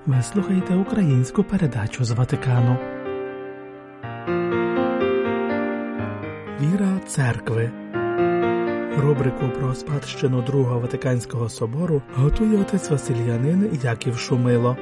Ви слухаєте українську передачу з Ватикану. Віра церкви. Рубрику про спадщину Другого Ватиканського собору готує отець Василіянин Яків Шумило.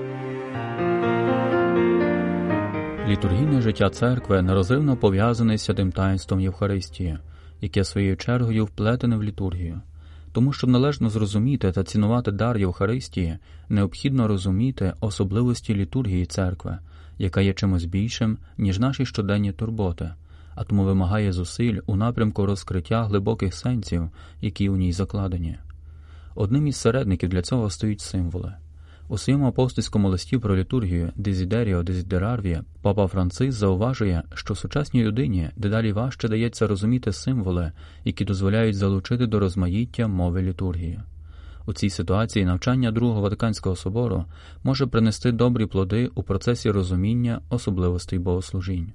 Літургійне життя церкви нерозривно пов'язане з святим таїнством Євхаристії, яке своєю чергою вплетене в літургію. Тому, щоб належно зрозуміти та цінувати дар Євхаристії, необхідно розуміти особливості літургії церкви, яка є чимось більшим, ніж наші щоденні турботи, а тому вимагає зусиль у напрямку розкриття глибоких сенсів, які у ній закладені. Одним із середників для цього стоять символи. У своєму апостольському листі про літургію «Дезідеріо Дезідерарві» папа Франциск зауважує, що сучасній людині дедалі важче дається розуміти символи, які дозволяють залучити до розмаїття мови літургії. У цій ситуації навчання Другого Ватиканського собору може принести добрі плоди у процесі розуміння особливостей богослужінь.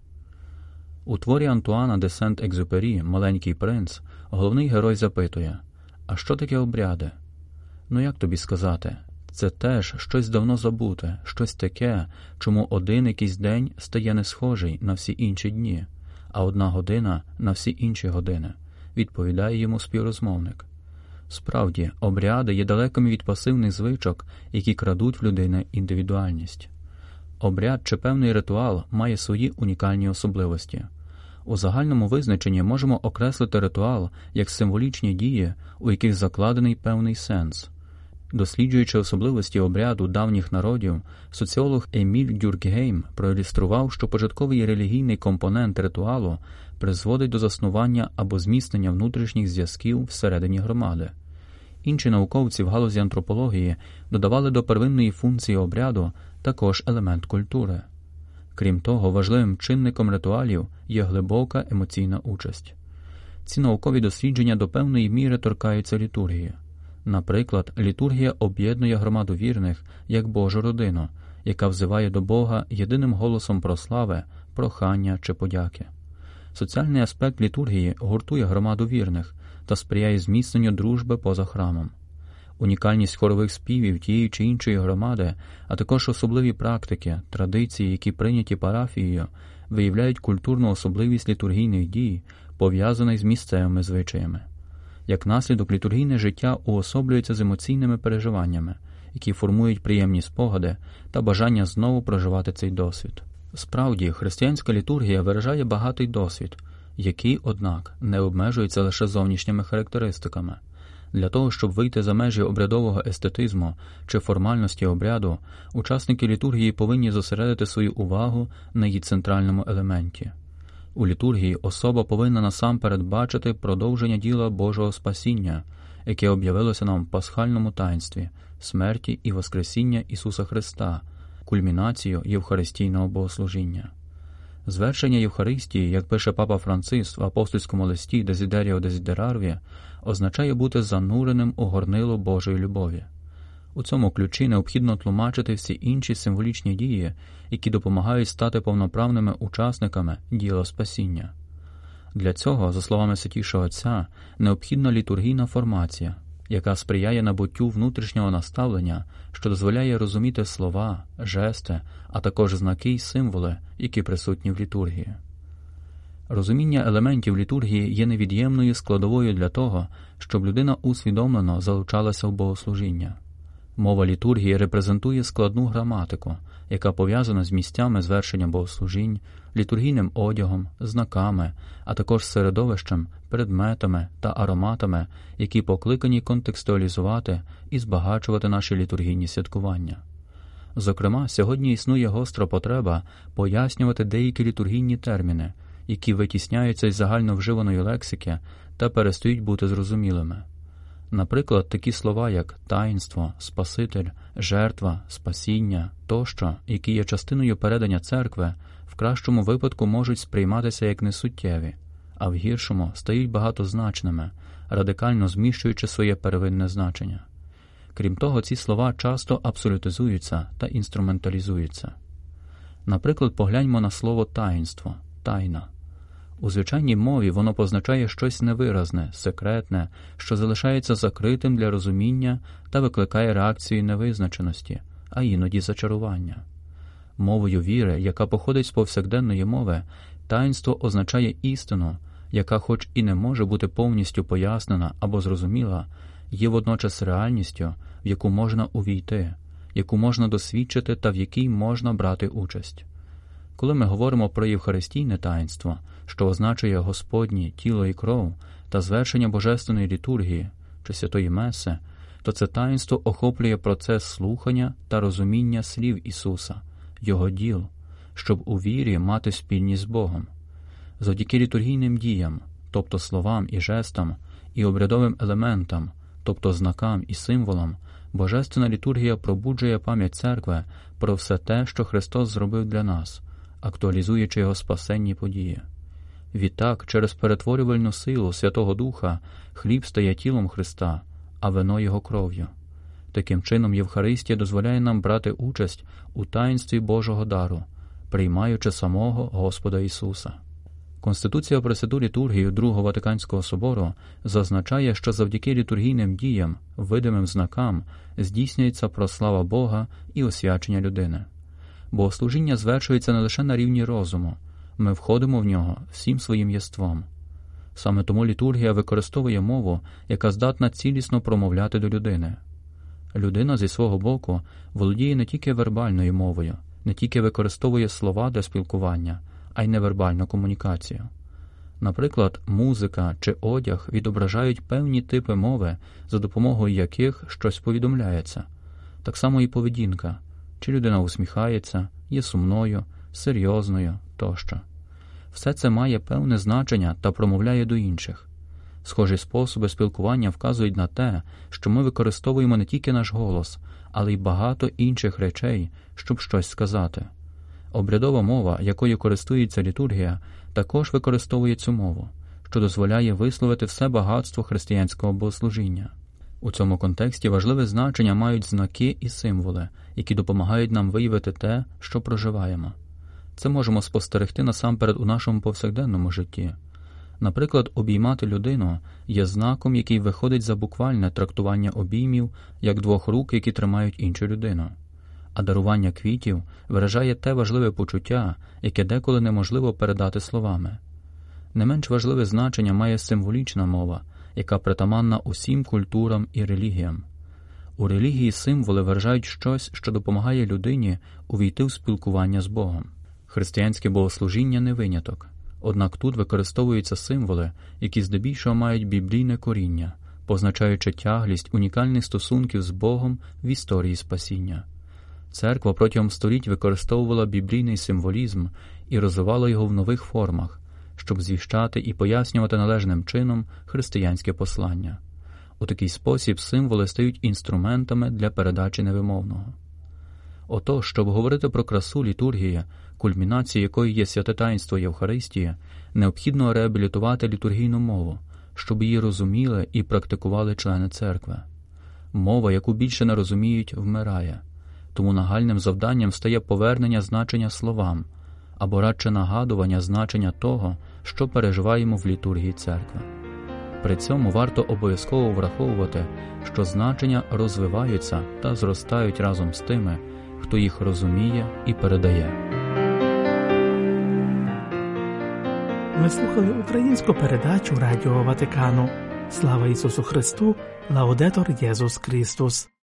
У творі Антуана де Сент-Екзюпері «Маленький принц» головний герой запитує: «А що таке обряди?» Ну як тобі сказати? Це теж щось давно забуте, щось таке, чому один якийсь день стає не схожий на всі інші дні, а одна година на всі інші години, відповідає йому співрозмовник. Справді, обряди є далекими від пасивних звичок, які крадуть в людини індивідуальність. Обряд чи певний ритуал має свої унікальні особливості. У загальному визначенні можемо окреслити ритуал як символічні дії, у яких закладений певний сенс. Досліджуючи особливості обряду давніх народів, соціолог Еміль Дюркгейм проілюстрував, що початковий релігійний компонент ритуалу призводить до заснування або зміцнення внутрішніх зв'язків всередині громади. Інші науковці в галузі антропології додавали до первинної функції обряду також елемент культури. Крім того, важливим чинником ритуалів є глибока емоційна участь. Ці наукові дослідження до певної міри торкаються літургії. Наприклад, літургія об'єднує громаду вірних як Божу родину, яка взиває до Бога єдиним голосом прослави, прохання чи подяки. Соціальний аспект літургії гуртує громаду вірних та сприяє зміцненню дружби поза храмом. Унікальність хорових співів тієї чи іншої громади, а також особливі практики, традиції, які прийняті парафією, виявляють культурну особливість літургійних дій, пов'язаних з місцевими звичаями. Як наслідок, літургійне життя уособлюється з емоційними переживаннями, які формують приємні спогади та бажання знову проживати цей досвід. Справді, християнська літургія виражає багатий досвід, який, однак, не обмежується лише зовнішніми характеристиками. Для того, щоб вийти за межі обрядового естетизму чи формальності обряду, учасники літургії повинні зосередити свою увагу на її центральному елементі. У літургії особа повинна насамперед бачити продовження діла Божого спасіння, яке об'явилося нам в пасхальному таїнстві, смерті і воскресіння Ісуса Христа, кульмінацію євхаристійного богослужіння. Звершення Євхаристії, як пише папа Франциск в апостольському листі «Дезідеріо Дезідерарві», означає бути зануреним у горнило Божої любові. У цьому ключі необхідно тлумачити всі інші символічні дії, які допомагають стати повноправними учасниками діла спасіння. Для цього, за словами Святішого Отця, необхідна літургійна формація, яка сприяє набуттю внутрішнього наставлення, що дозволяє розуміти слова, жести, а також знаки й символи, які присутні в літургії. Розуміння елементів літургії є невід'ємною складовою для того, щоб людина усвідомлено залучалася в богослужіння. Мова літургії репрезентує складну граматику, яка пов'язана з місцями звершення богослужінь, літургійним одягом, знаками, а також середовищем, предметами та ароматами, які покликані контекстуалізувати і збагачувати наші літургійні святкування. Зокрема, сьогодні існує гостра потреба пояснювати деякі літургійні терміни, які витісняються із загально вживаної лексики та перестають бути зрозумілими. Наприклад, такі слова, як таїнство, спаситель, жертва, спасіння тощо, які є частиною передання церкви, в кращому випадку можуть сприйматися як несуттєві, а в гіршому стають багатозначними, радикально зміщуючи своє первинне значення. Крім того, ці слова часто абсолютизуються та інструменталізуються. Наприклад, погляньмо на слово таїнство, тайна. У звичайній мові воно позначає щось невиразне, секретне, що залишається закритим для розуміння та викликає реакцію невизначеності, а іноді зачарування. Мовою віри, яка походить з повсякденної мови, таїнство означає істину, яка хоч і не може бути повністю пояснена або зрозуміла, є водночас реальністю, в яку можна увійти, яку можна досвідчити та в якій можна брати участь. Коли ми говоримо про євхаристійне таїнство, що означає Господнє тіло і кров та звершення божественної літургії чи святої меси, то це таїнство охоплює процес слухання та розуміння слів Ісуса, Його діл, щоб у вірі мати спільність з Богом. Завдяки літургійним діям, тобто словам і жестам, і обрядовим елементам, тобто знакам і символам, божественна літургія пробуджує пам'ять церкви про все те, що Христос зробив для нас, актуалізуючи Його спасенні події. Відтак, через перетворювальну силу Святого Духа хліб стає тілом Христа, а вино Його кров'ю. Таким чином, Євхаристія дозволяє нам брати участь у таїнстві Божого дару, приймаючи самого Господа Ісуса. Конституція про святу літургію Другого Ватиканського собору зазначає, що завдяки літургійним діям, видимим знакам, здійснюється прослава Бога і освячення людини. Богослужіння звершується не лише на рівні розуму, ми входимо в нього всім своїм єством. Саме тому літургія використовує мову, яка здатна цілісно промовляти до людини. Людина зі свого боку володіє не тільки вербальною мовою, не тільки використовує слова для спілкування, а й невербальну комунікацію. Наприклад, музика чи одяг відображають певні типи мови, за допомогою яких щось повідомляється. Так само і поведінка, чи людина усміхається, є сумною, серйозною тощо. Все це має певне значення та промовляє до інших. Схожі способи спілкування вказують на те, що ми використовуємо не тільки наш голос, але й багато інших речей, щоб щось сказати. Обрядова мова, якою користується літургія, також використовує цю мову, що дозволяє висловити все багатство християнського богослужіння. У цьому контексті важливе значення мають знаки і символи, які допомагають нам виявити те, що проживаємо. Це можемо спостерегти насамперед у нашому повсякденному житті. Наприклад, обіймати людину є знаком, який виходить за буквальне трактування обіймів, як двох рук, які тримають іншу людину. А дарування квітів виражає те важливе почуття, яке деколи неможливо передати словами. Не менш важливе значення має символічна мова, яка притаманна усім культурам і релігіям. У релігії символи виражають щось, що допомагає людині увійти в спілкування з Богом. Християнське богослужіння не виняток. Однак тут використовуються символи, які здебільшого мають біблійне коріння, позначаючи тяглість унікальних стосунків з Богом в історії спасіння. Церква протягом століть використовувала біблійний символізм і розвивала його в нових формах, щоб звіщати і пояснювати належним чином християнське послання. У такий спосіб символи стають інструментами для передачі невимовного. Отож, щоб говорити про красу літургії, кульмінацією якої є святе таїнство Євхаристії, необхідно реабілітувати літургійну мову, щоб її розуміли і практикували члени церкви. Мова, яку більше не розуміють, вмирає. Тому нагальним завданням стає повернення значення словам, або радше нагадування значення того, що переживаємо в літургії церкви. При цьому варто обов'язково враховувати, що значення розвиваються та зростають разом з тими, хто їх розуміє і передає. Ви слухали українську передачу Радіо Ватикану. Слава Ісусу Христу! Лаудетор Єсус Христос!